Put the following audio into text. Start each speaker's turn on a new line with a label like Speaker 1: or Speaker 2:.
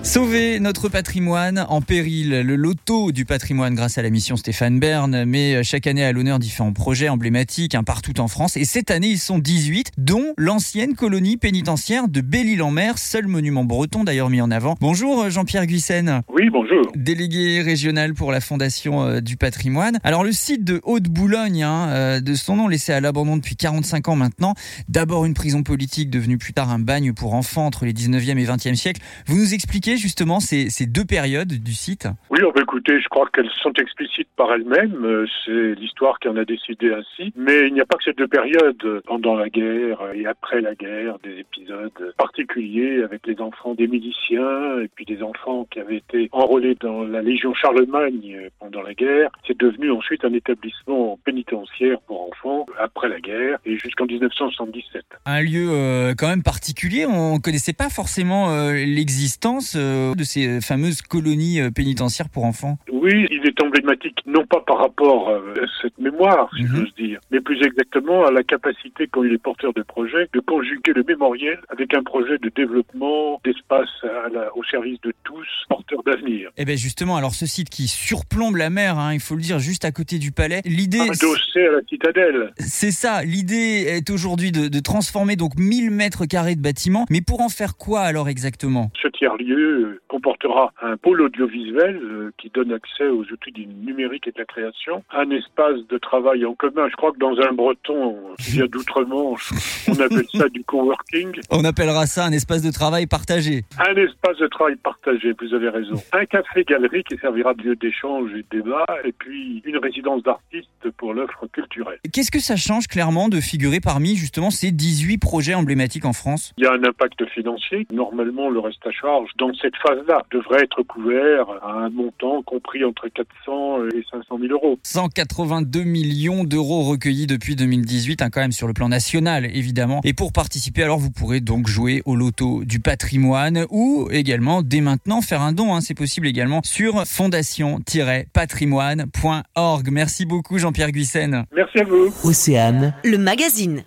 Speaker 1: Sauver notre patrimoine en péril, le loto du patrimoine grâce à la mission Stéphane Bern met chaque année à l'honneur différents projets emblématiques partout en France. Et cette année, ils sont 18, dont l'ancienne colonie pénitentiaire de Belle-Île-en-Mer, seul monument breton d'ailleurs mis en avant. Bonjour Jean-Pierre Guissen.
Speaker 2: Oui, bonjour.
Speaker 1: Délégué régional pour la Fondation du patrimoine. Alors le site de Haute-Boulogne, de son nom laissé à l'abandon depuis 45 ans maintenant, d'abord une prison politique devenue plus tard un bagne pour enfants entre les 19e et 20e siècles. Vous nous expliquez justement ces deux périodes du site?
Speaker 2: Oui, écoutez, je crois qu'elles sont explicites par elles-mêmes. C'est l'histoire qui en a décidé ainsi. Mais il n'y a pas que ces deux périodes. Pendant la guerre et après la guerre, des épisodes particuliers avec les enfants des miliciens et puis des enfants qui avaient été enrôlés dans la Légion Charlemagne pendant la guerre. C'est devenu ensuite un établissement pénitentiaire pour enfants après la guerre et jusqu'en 1977.
Speaker 1: Un lieu quand même particulier. On ne connaissait pas forcément l'existence de ces fameuses colonies pénitentiaires pour enfants.
Speaker 2: Oui, il est emblématique, non pas par rapport à cette mémoire, si j'ose dire, mais plus exactement à la capacité qu'ont eu les porteurs de projets de conjuguer le mémoriel avec un projet de développement d'espace au service de tous, porteurs d'avenir.
Speaker 1: Et bien justement, alors ce site qui surplombe la mer, il faut le dire, juste à côté du palais, l'idée...
Speaker 2: Adossé à la citadelle.
Speaker 1: C'est ça, l'idée est aujourd'hui de transformer donc 1000 mètres carrés de bâtiments, mais pour en faire quoi alors exactement?
Speaker 2: Ce tiers-lieu comportera un pôle audiovisuel qui donne accès aux outils du numérique et de la création, un espace de travail en commun. Je crois que dans un breton qui vient d'outre-Manche, on appelle ça du coworking.
Speaker 1: On appellera ça un espace de travail partagé.
Speaker 2: Un espace de travail partagé, vous avez raison. Un café-galerie qui servira de lieu d'échange et de débat, et puis une résidence d'artistes pour l'offre culturelle.
Speaker 1: Qu'est-ce que ça change clairement de figurer parmi justement ces 18 projets emblématiques en France?
Speaker 2: Il y a un impact financier. Normalement, le reste à charge dans cette phase-là devrait être couvert à un montant compris entre 400 et 500 000 euros.
Speaker 1: 182 millions d'euros recueillis depuis 2018, quand même sur le plan national évidemment. Et pour participer, alors vous pourrez donc jouer au loto du patrimoine ou également dès maintenant faire un don. C'est possible également sur fondation-patrimoine.org. Merci beaucoup Jean-Pierre Guissen.
Speaker 2: Merci à vous.
Speaker 3: Océane, le magazine.